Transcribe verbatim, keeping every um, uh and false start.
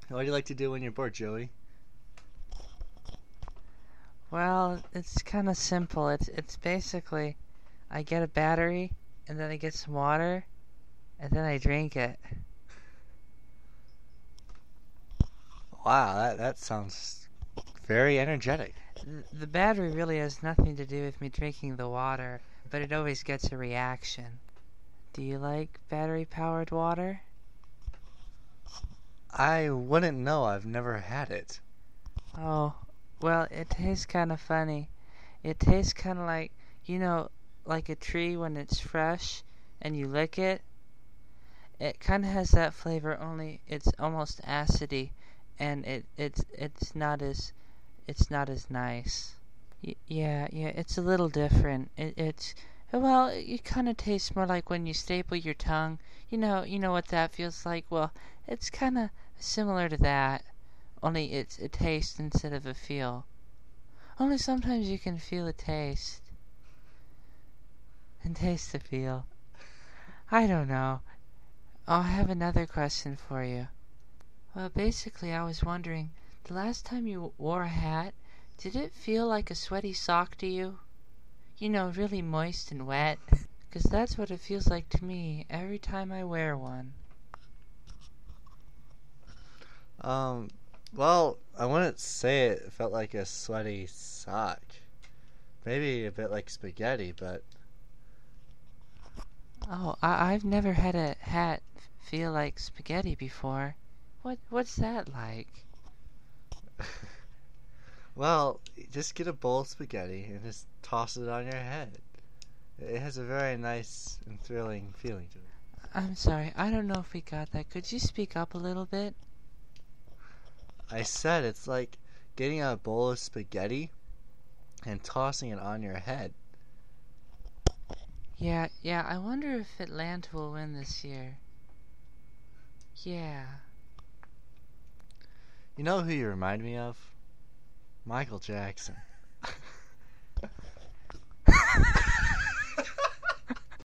What do you like to do when you're bored, Joey? Well, it's kind of simple. It's it's basically I get a battery and then I get some water and then I drink it. Wow, that, that sounds very energetic. Th- The battery really has nothing to do with me drinking the water, but it always gets a reaction. Do you like battery powered water? I wouldn't know. I've never had it. Oh, well, it tastes kind of funny. It tastes kind of like, you know, like a tree when it's fresh and you lick it. It kind of has that flavor, only it's almost acidy, and it it's it's not as it's not as nice. Y- yeah, yeah, it's a little different. It, it's well, it kind of tastes more like when you staple your tongue. You know, you know what that feels like. Well, it's kind of similar to that, only it's a taste instead of a feel. Only sometimes you can feel a taste and taste the feel. I don't know. I'll have another question for you. Well, basically, I was wondering, the last time you wore a hat, did it feel like a sweaty sock to you? You know, really moist and wet? 'Cause that's what it feels like to me every time I wear one. Um, well, I wouldn't say it felt like a sweaty sock. Maybe a bit like spaghetti, but Oh, I- I've never had a hat f- feel like spaghetti before. What what's that like? well, just get a bowl of spaghetti and just toss it on your head. It has a very nice and thrilling feeling to it. I'm sorry, I don't know if we got that. Could you speak up a little bit? I said it's like getting a bowl of spaghetti and tossing it on your head. Yeah, yeah, I wonder if Atlanta will win this year. Yeah. You know who you remind me of? Michael Jackson.